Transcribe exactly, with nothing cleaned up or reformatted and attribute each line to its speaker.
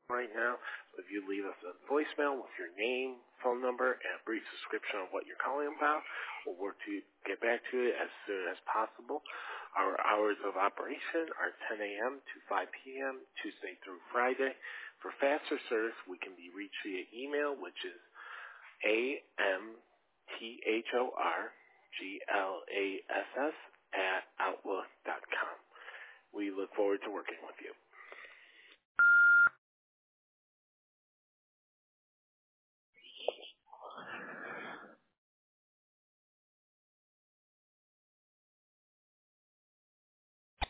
Speaker 1: right now. So if you leave us a voicemail with your name, phone number, and a brief description of what you're calling about, we'll work to get back to you as soon as possible. Our hours of operation are ten a.m. to five p.m. Tuesday through Friday. For faster service, we can be reached via email, which is A M T H O R G L A S S at outlook dot com. We look forward to working with you.